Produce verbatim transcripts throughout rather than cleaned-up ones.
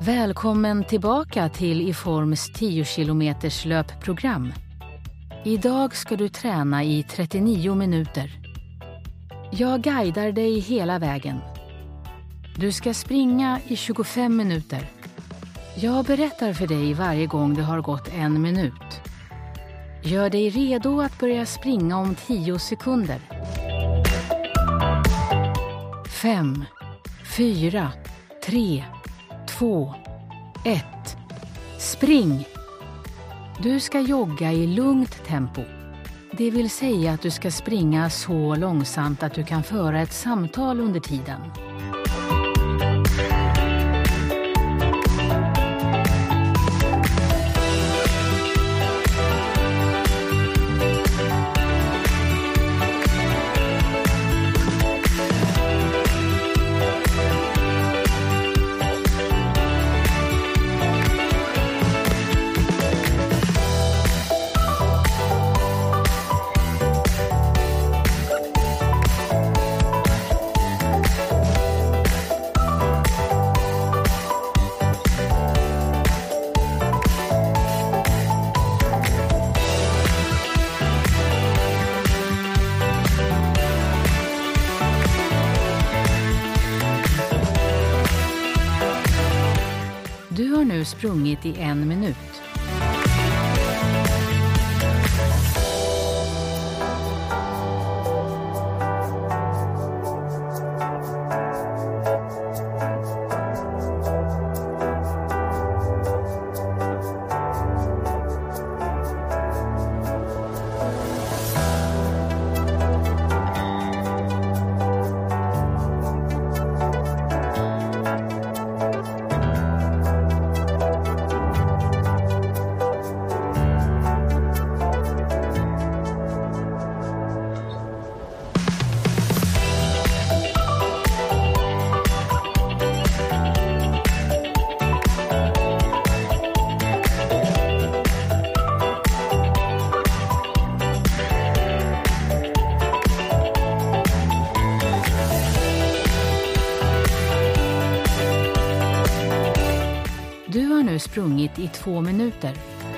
Välkommen tillbaka till Iforms tio kilometers löpprogram. Idag ska du träna i trettionio minuter. Jag guidar dig hela vägen. Du ska springa i tjugofem minuter. Jag berättar för dig varje gång det har gått en minut. Gör dig redo att börja springa om tio sekunder. Fem, fyra, tre, två, ett. Spring! Du ska jogga i lugnt tempo. Det vill säga att du ska springa så långsamt att du kan föra ett samtal under tiden. Du har nu sprungit i en minut. Du har nu sprungit i två minuter.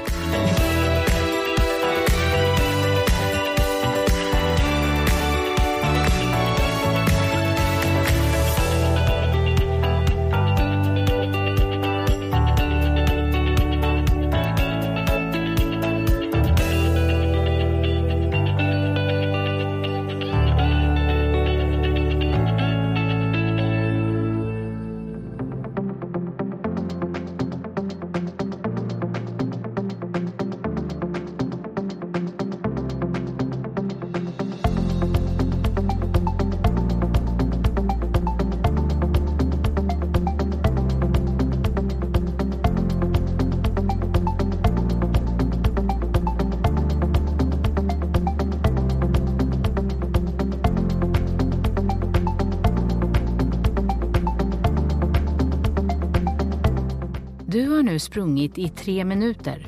Du har nu sprungit i tre minuter.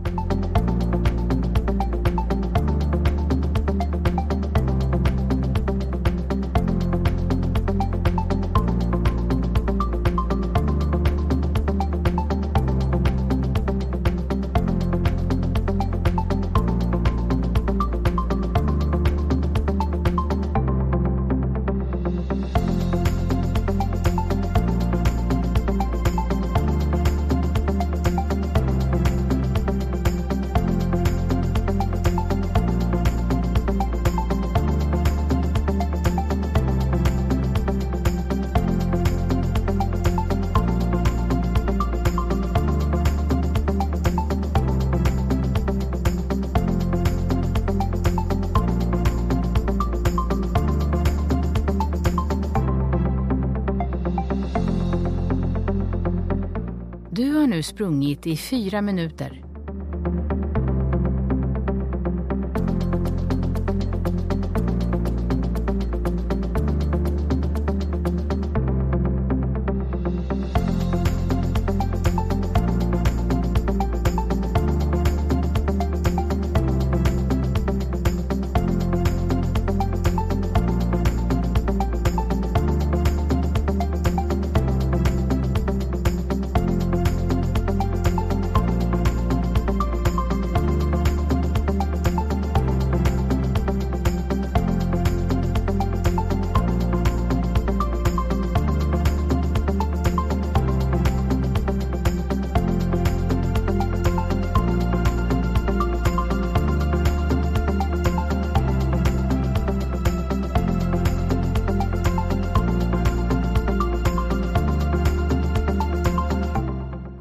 Du har nu sprungit i fyra minuter.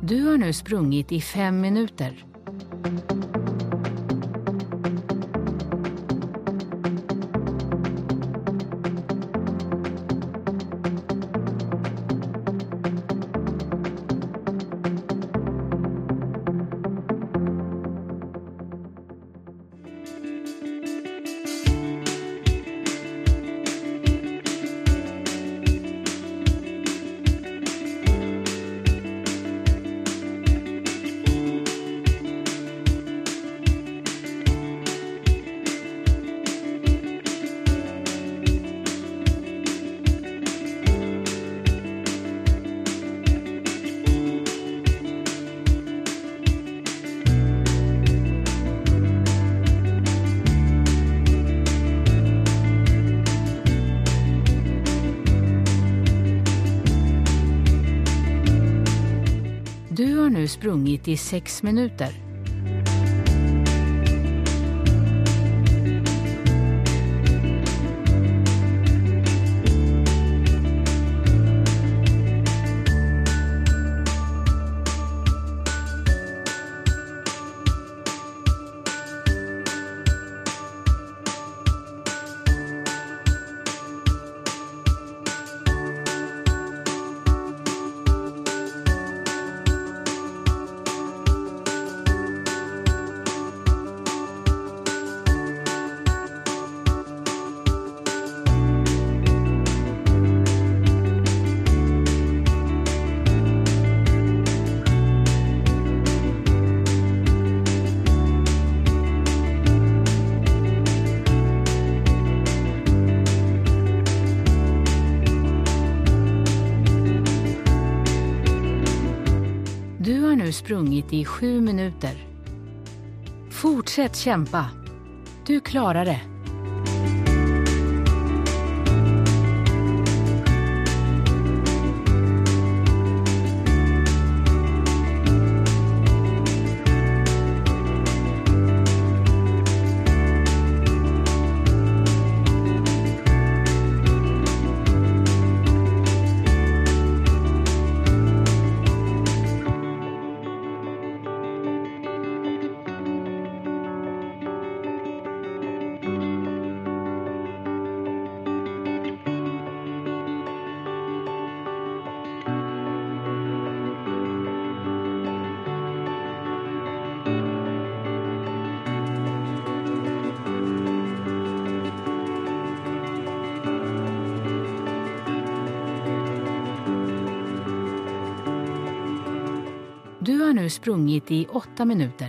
Du har nu sprungit i fem minuter. Du har nu sprungit i sex minuter. Du har nu sprungit i sju minuter. Fortsätt kämpa. Du klarar det. Du har nu sprungit i åtta minuter.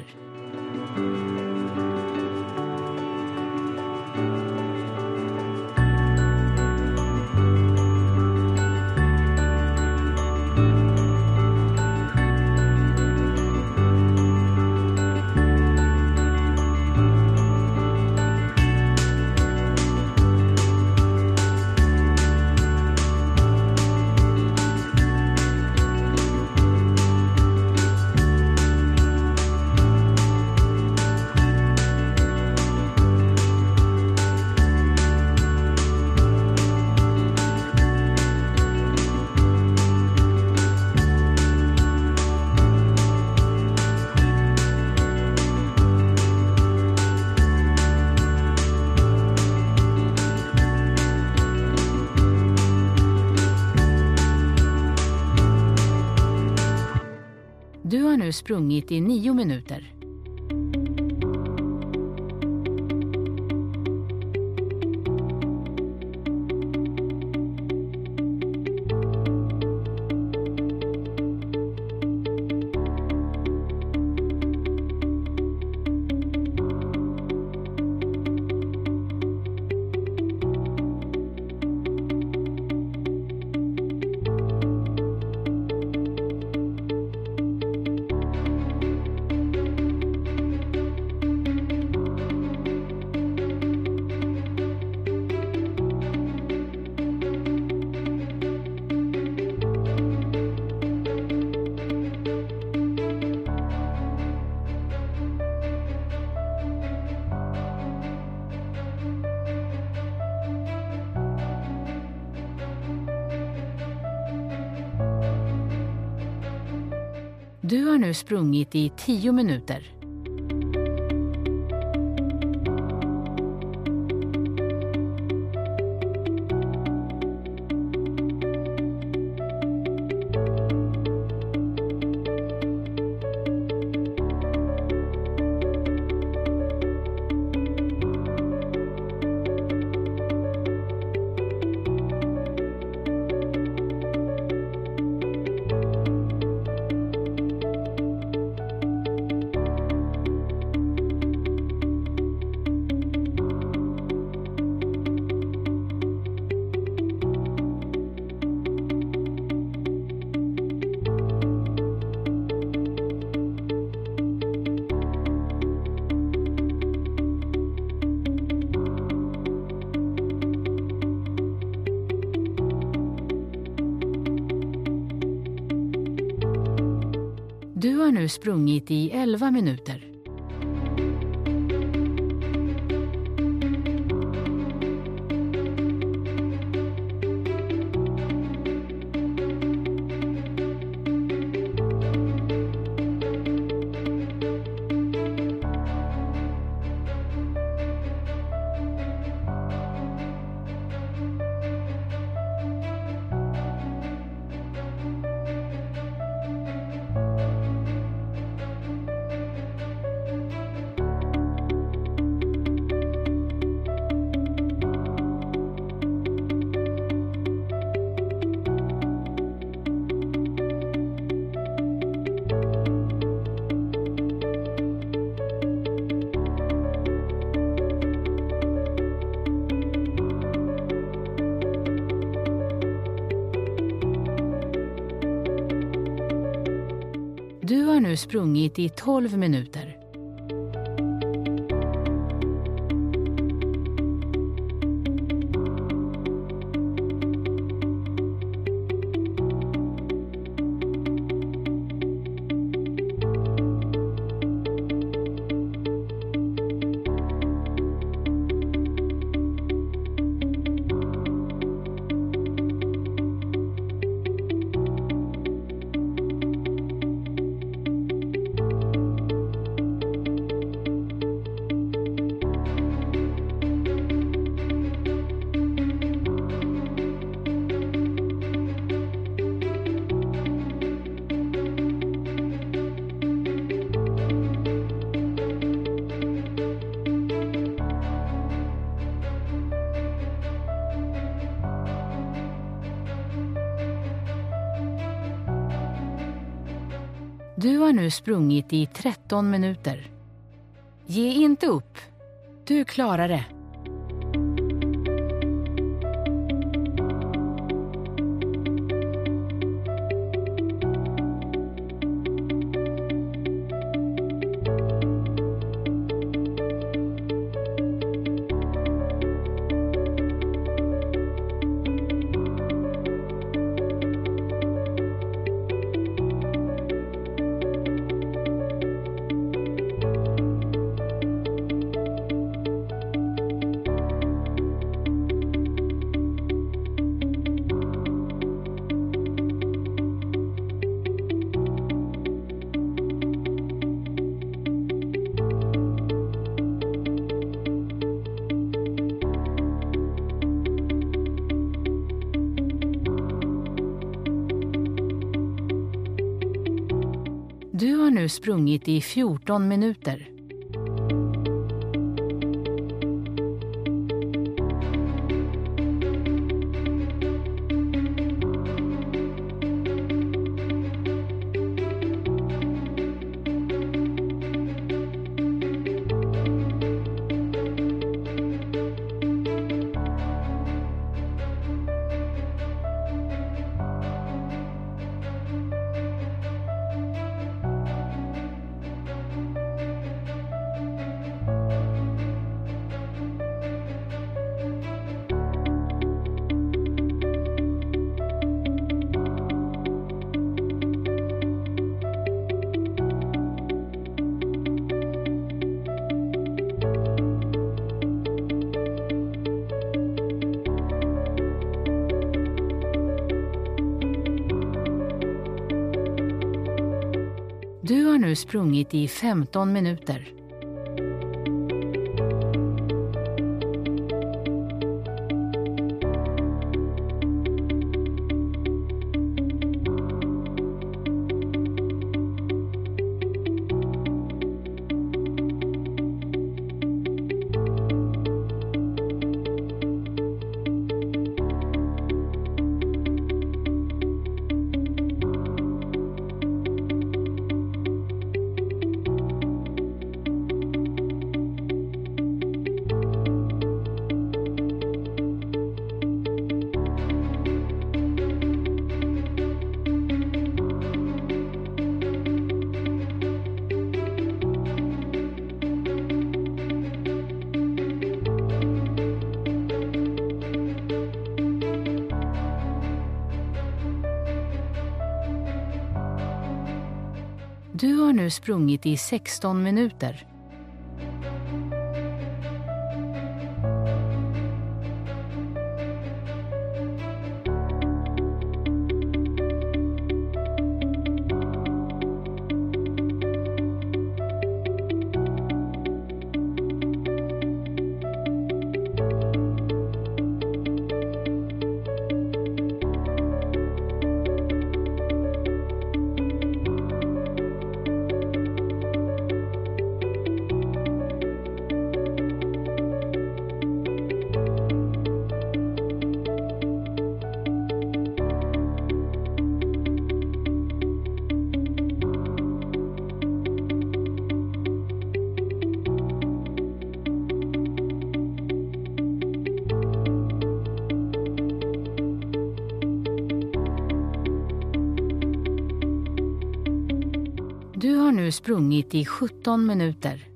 Du har nu sprungit i nio minuter. Du har nu sprungit i tio minuter. Du har nu sprungit i elva minuter. Du har nu sprungit i tolv minuter. Du har nu sprungit i tretton minuter. Ge inte upp. Du klarar det. Du har nu sprungit i fjorton minuter. Du har nu sprungit i femton minuter. Du har nu sprungit i sexton minuter. Du har nu sprungit i sjutton minuter.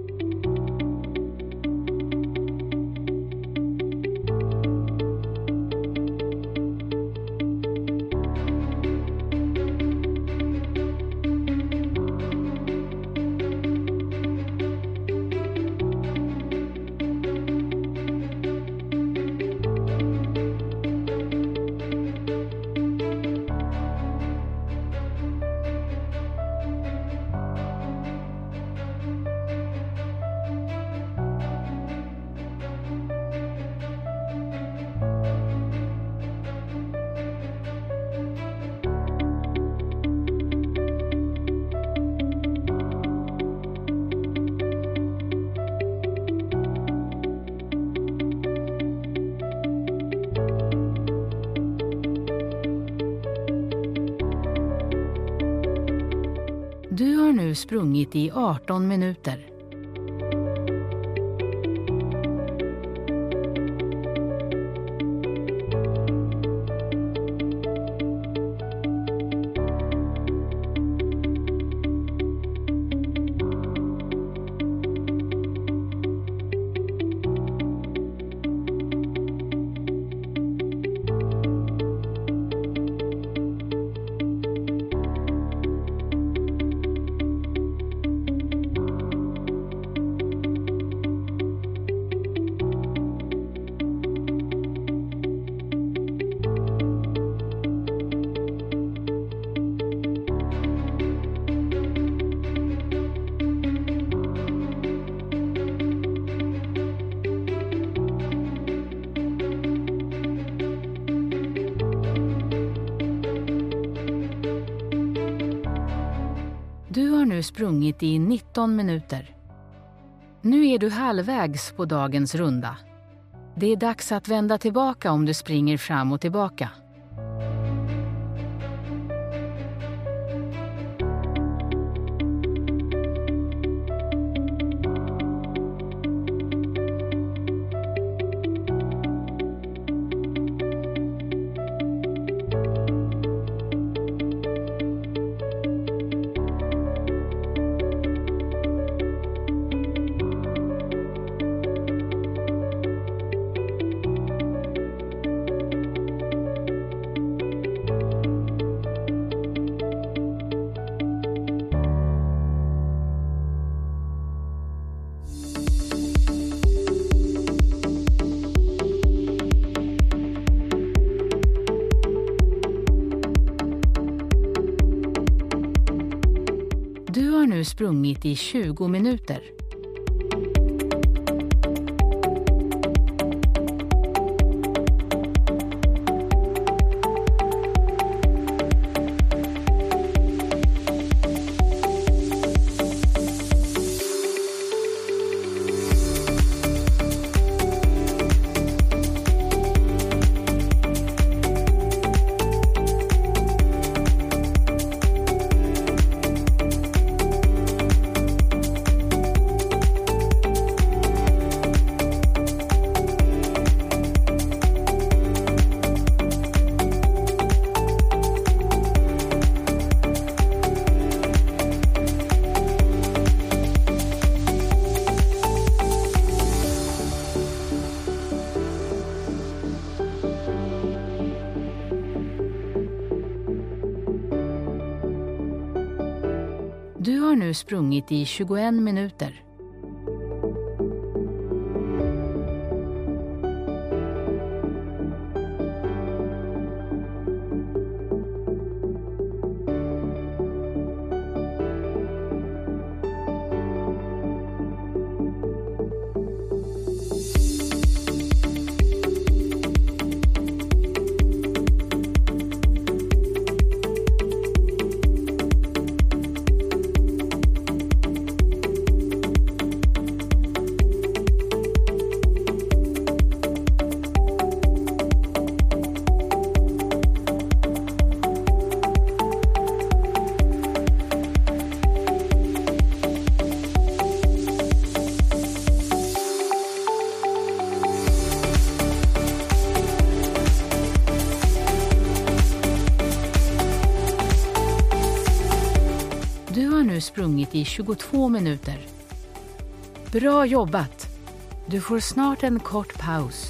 Du har nu sprungit i arton minuter. Du har nu sprungit i nitton minuter. Nu är du halvvägs på dagens runda. Det är dags att vända tillbaka om du springer fram och tillbaka. Du har nu sprungit i tjugo minuter. Du har nu sprungit i tjugoen minuter. Du har nu sprungit i tjugotvå minuter. Bra jobbat! Du får snart en kort paus.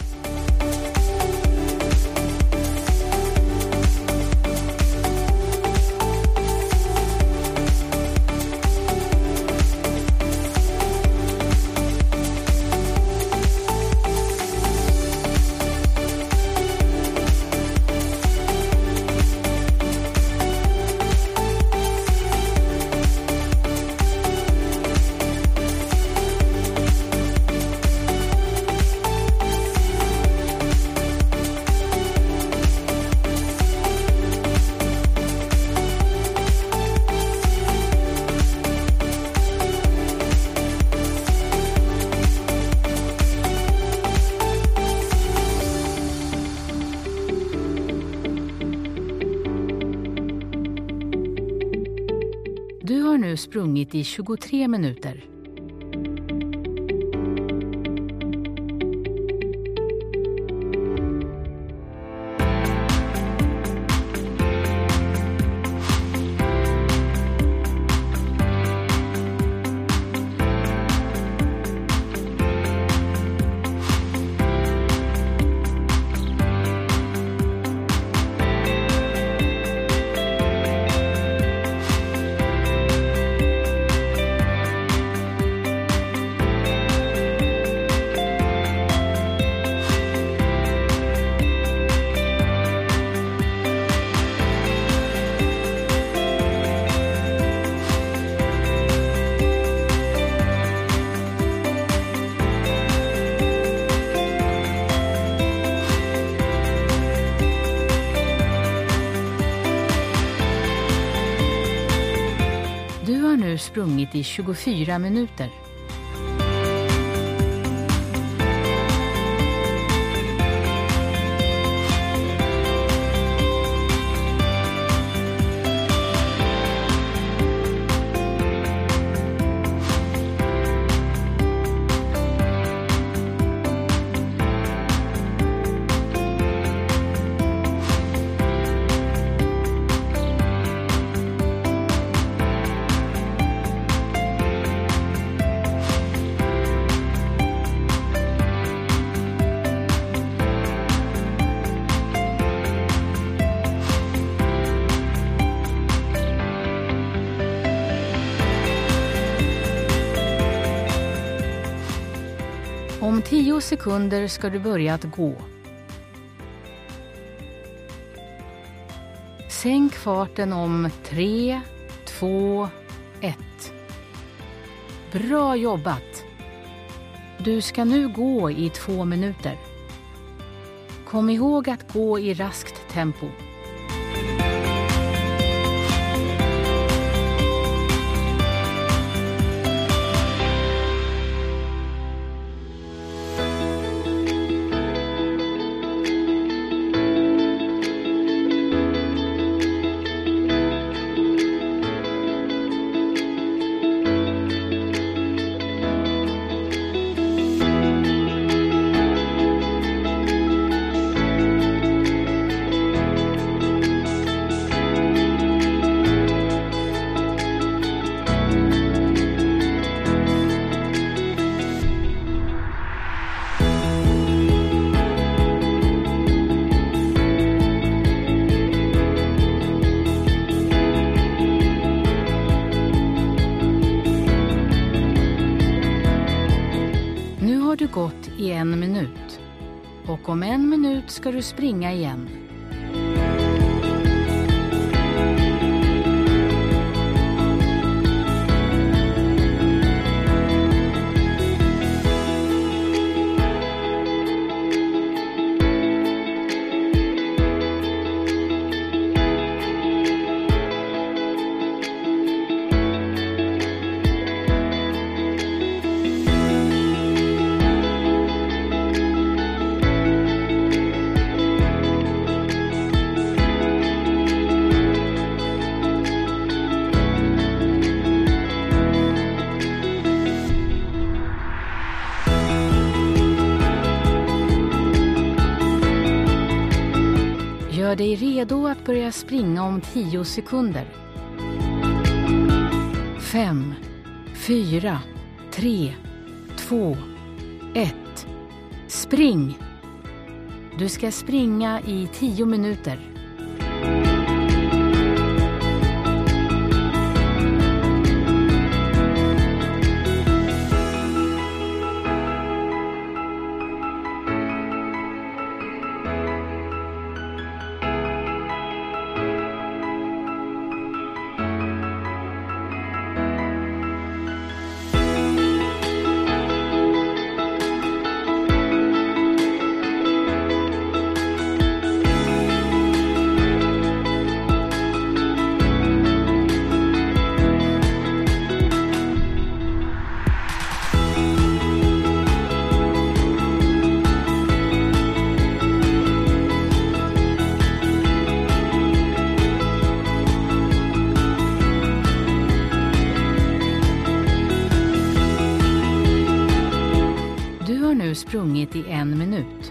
Du har nu sprungit i tjugotre minuter. Du har nu sprungit i tjugofyra minuter. Om tio sekunder ska du börja att gå. Sänk farten om tre, två, ett. Bra jobbat! Du ska nu gå i två minuter. Kom ihåg att gå i raskt tempo. Nu har du gått i en minut och om en minut ska du springa igen. Gör dig redo att börja springa om tio sekunder. Fem, fyra, tre, två, ett. Spring! Du ska springa i tio minuter. Du har nu sprungit i en minut.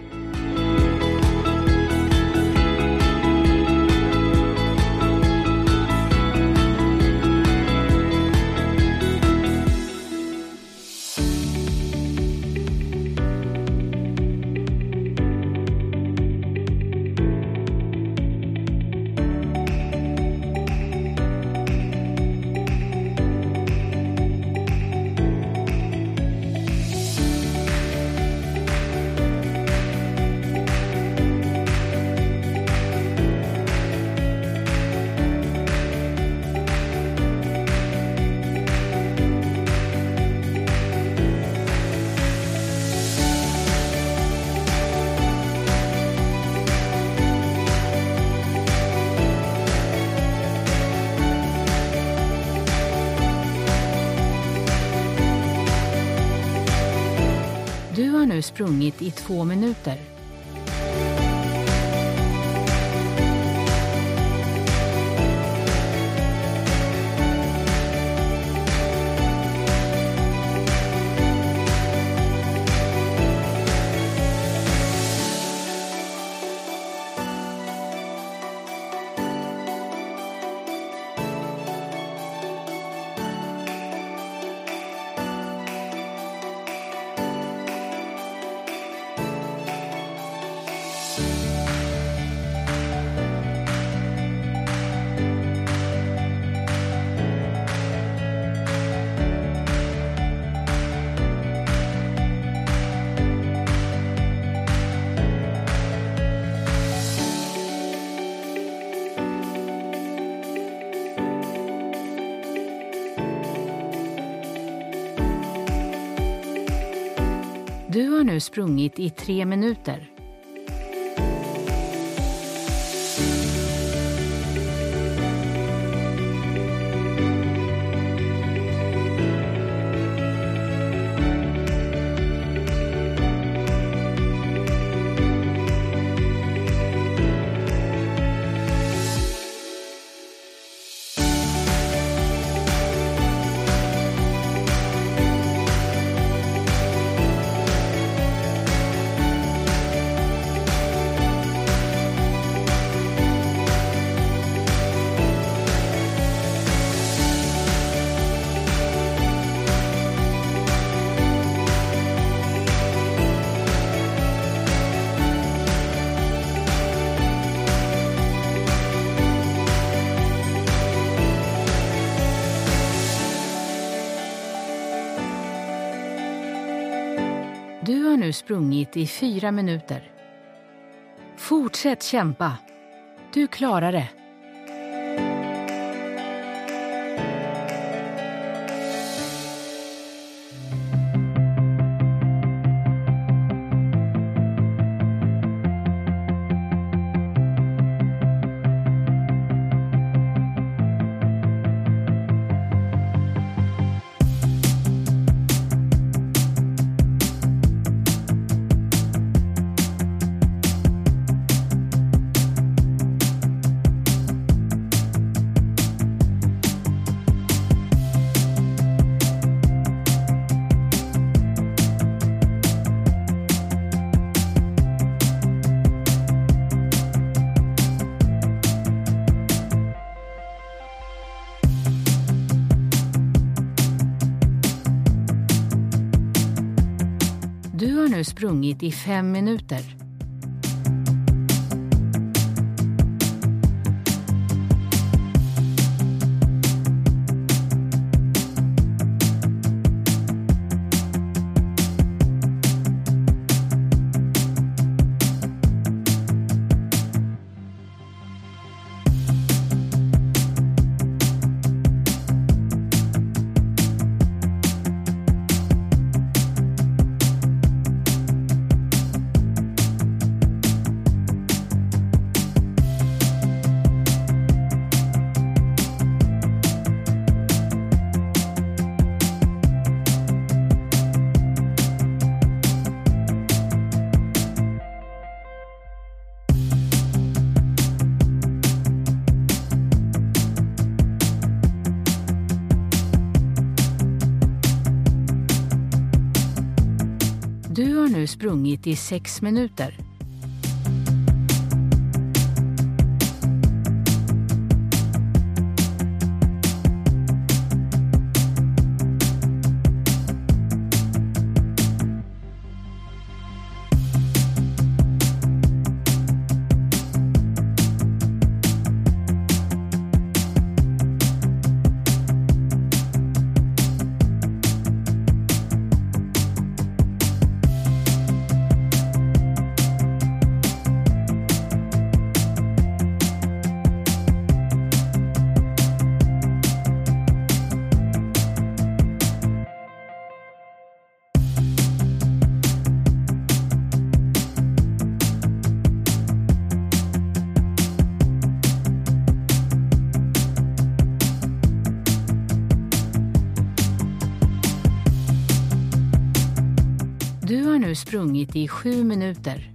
Du har nu sprungit i två minuter. Du har nu sprungit i tre minuter. Du har nu sprungit i fyra minuter. Fortsätt kämpa. Du klarar det. Du har nu sprungit i fem minuter. Du har nu sprungit i sex minuter. Du har nu sprungit i sju minuter.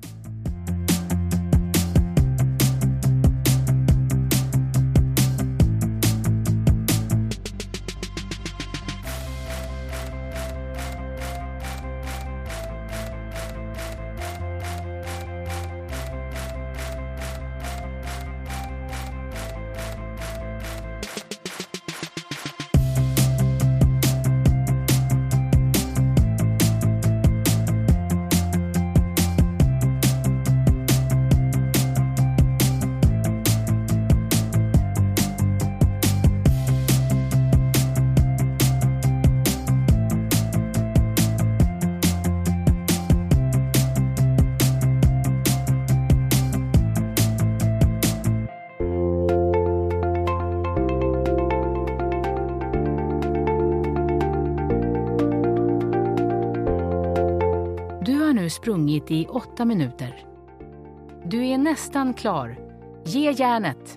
nu sprungit i åtta minuter. Du är nästan klar. Ge järnet!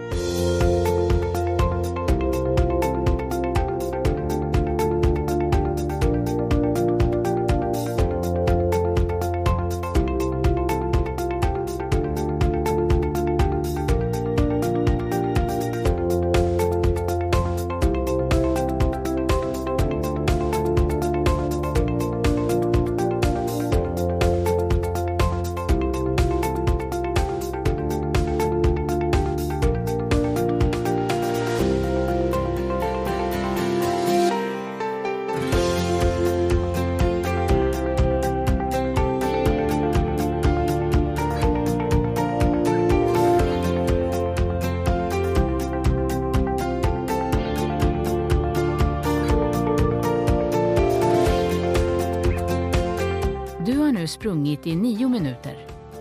Du har nu sprungit i nio minuter.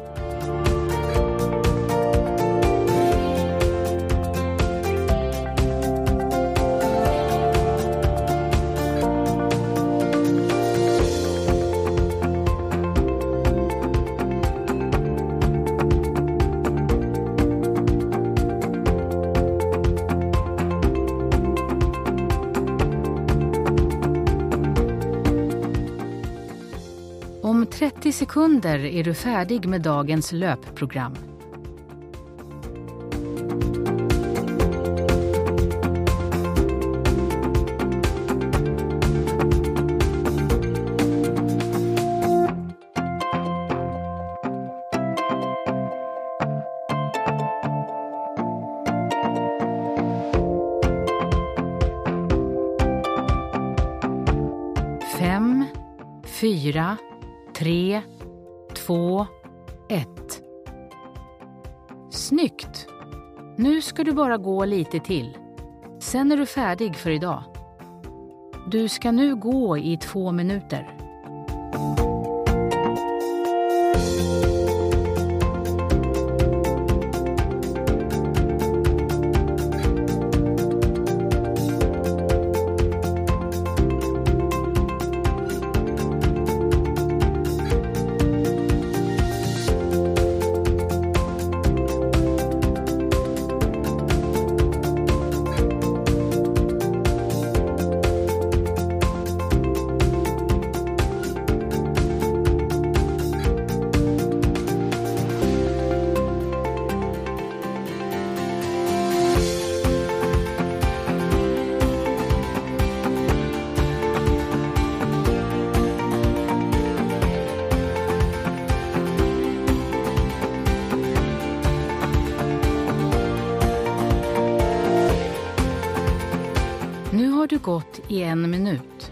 Om trettio sekunder är du färdig med dagens löpprogram. Fem, fyra, tre, två, ett. Snyggt! Nu ska du bara gå lite till. Sen är du färdig för idag. Du ska nu gå i två minuter. Nu har du gått i en minut.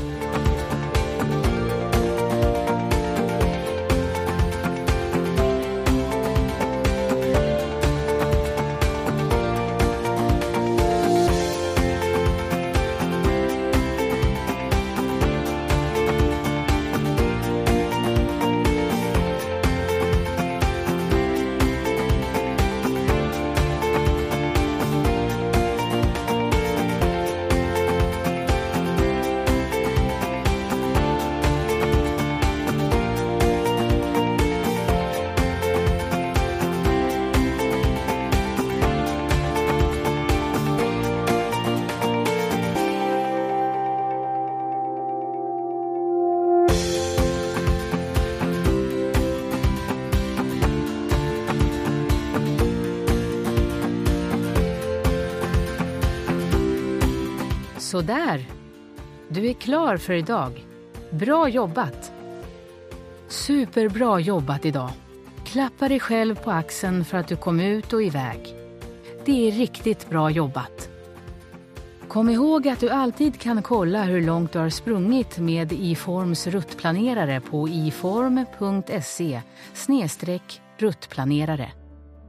Så där. Du är klar för idag. Bra jobbat. Superbra jobbat idag. Klappa dig själv på axeln för att du kom ut och iväg. Det är riktigt bra jobbat. Kom ihåg att du alltid kan kolla hur långt du har sprungit med iForms ruttplanerare på iform punkt se slash ruttplanerare.